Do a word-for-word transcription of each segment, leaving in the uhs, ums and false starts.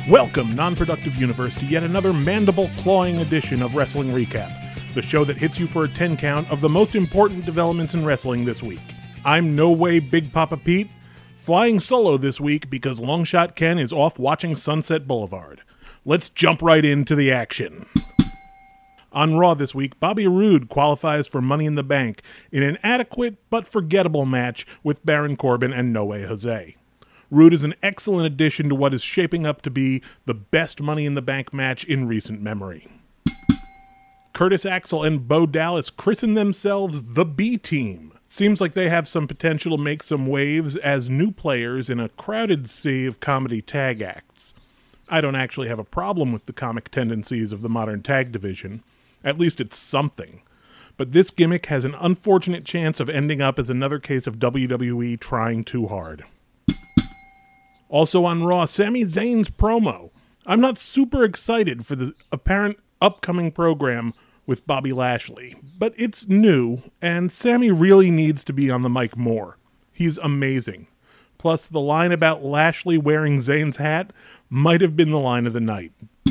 Welcome, Non-Productive Universe, to yet another mandible-clawing edition of Wrestling Recap, the show that hits you for a ten count of the most important developments in wrestling this week. I'm no way Big Papa Pete, flying solo this week because Longshot Ken is off watching Sunset Boulevard. Let's jump right into the action. On Raw this week, Bobby Roode qualifies for Money in the Bank in an adequate but forgettable match with Baron Corbin and No Way Jose. Roode is an excellent addition to what is shaping up to be the best Money in the Bank match in recent memory. Curtis Axel and Bo Dallas christen themselves the B-Team. Seems like they have some potential to make some waves as new players in a crowded sea of comedy tag acts. I don't actually have a problem with the comic tendencies of the modern tag division. At least it's something. But this gimmick has an unfortunate chance of ending up as another case of W W E trying too hard. Also on Raw, Sami Zayn's promo. I'm not super excited for the apparent upcoming program with Bobby Lashley, but it's new, and Sami really needs to be on the mic more. He's amazing. Plus, the line about Lashley wearing Zayn's hat might have been the line of the night.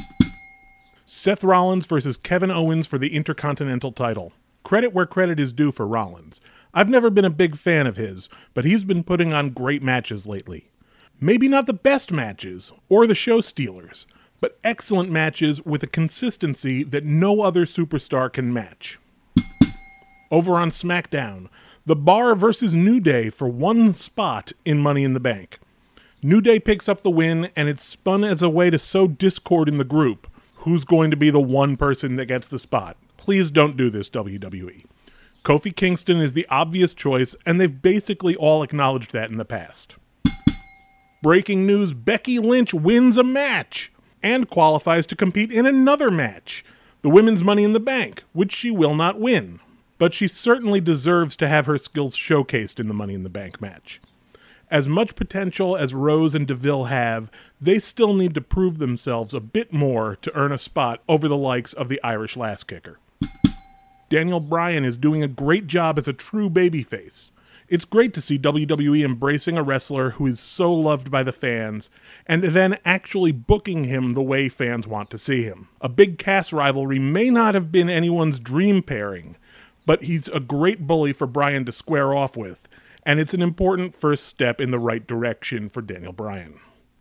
Seth Rollins versus Kevin Owens for the Intercontinental title. Credit where credit is due for Rollins. I've never been a big fan of his, but he's been putting on great matches lately. Maybe not the best matches, or the show stealers, but excellent matches with a consistency that no other superstar can match. Over on SmackDown, The Bar versus New Day for one spot in Money in the Bank. New Day picks up the win, and it's spun as a way to sow discord in the group. Who's going to be the one person that gets the spot? Please don't do this, W W E. Kofi Kingston is the obvious choice, and they've basically all acknowledged that in the past. Breaking news, Becky Lynch wins a match and qualifies to compete in another match, the Women's Money in the Bank, which she will not win. But she certainly deserves to have her skills showcased in the Money in the Bank match. As much potential as Rose and DeVille have, they still need to prove themselves a bit more to earn a spot over the likes of the Irish Lass Kicker. Daniel Bryan is doing a great job as a true babyface. It's great to see W W E embracing a wrestler who is so loved by the fans, and then actually booking him the way fans want to see him. A big Cass rivalry may not have been anyone's dream pairing, but he's a great bully for Bryan to square off with, and it's an important first step in the right direction for Daniel Bryan.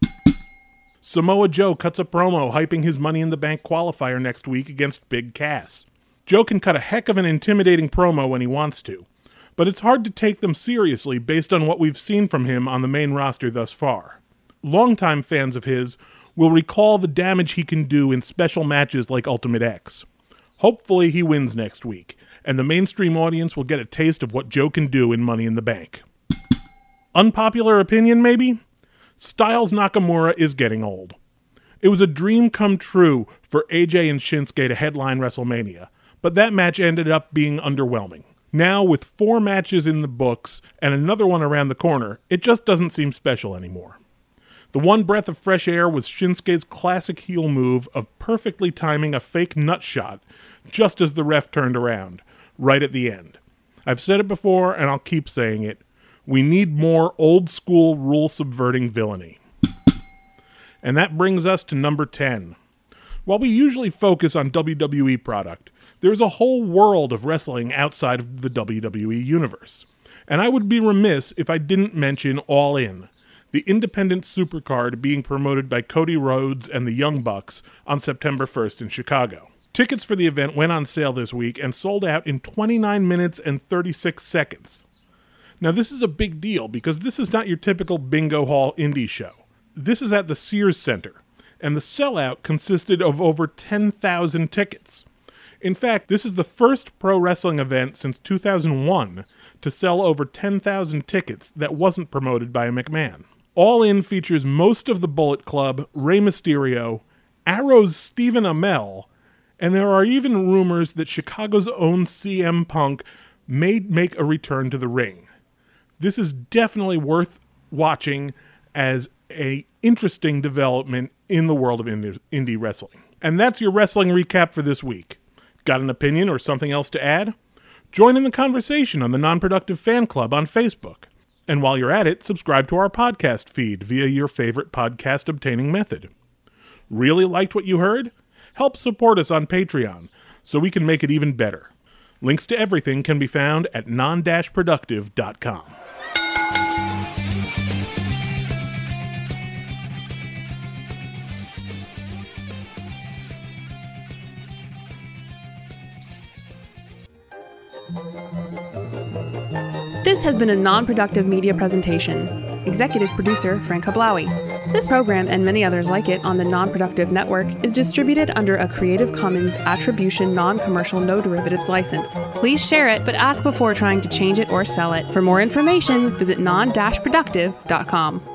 Samoa Joe cuts a promo hyping his Money in the Bank qualifier next week against Big Cass. Joe can cut a heck of an intimidating promo when he wants to, but it's hard to take them seriously based on what we've seen from him on the main roster thus far. Longtime fans of his will recall the damage he can do in special matches like Ultimate X. Hopefully he wins next week, and the mainstream audience will get a taste of what Joe can do in Money in the Bank. Unpopular opinion, maybe? Styles Nakamura is getting old. It was a dream come true for A J and Shinsuke to headline WrestleMania, but that match ended up being underwhelming. Now, with four matches in the books and another one around the corner, it just doesn't seem special anymore. The one breath of fresh air was Shinsuke's classic heel move of perfectly timing a fake nut shot just as the ref turned around, right at the end. I've said it before, and I'll keep saying it. We need more old-school rule-subverting villainy. And that brings us to number ten. While we usually focus on W W E product, there's a whole world of wrestling outside of the W W E universe. And I would be remiss if I didn't mention All In, the independent supercard being promoted by Cody Rhodes and the Young Bucks on September first in Chicago. Tickets for the event went on sale this week and sold out in twenty-nine minutes and thirty-six seconds. Now this is a big deal because this is not your typical bingo hall indie show. This is at the Sears Center, and the sellout consisted of over ten thousand tickets. In fact, this is the first pro wrestling event since two thousand one to sell over ten thousand tickets that wasn't promoted by a McMahon. All In features most of the Bullet Club, Rey Mysterio, Arrow's Stephen Amell, and there are even rumors that Chicago's own C M Punk may make a return to the ring. This is definitely worth watching as an interesting development in the world of indie, indie wrestling. And that's your wrestling recap for this week. Got an opinion or something else to add? Join in the conversation on the Non-Productive Fan Club on Facebook. And while you're at it, subscribe to our podcast feed via your favorite podcast obtaining method. Really liked what you heard? Help support us on Patreon so we can make it even better. Links to everything can be found at non dash productive dot com. This has been a non-productive media presentation. Executive producer, Frank Hablawi. This program and many others like it on the Non-Productive Network is distributed under a Creative Commons Attribution Non-Commercial No Derivatives license. Please share it, but ask before trying to change it or sell it. For more information, visit non dash productive dot com.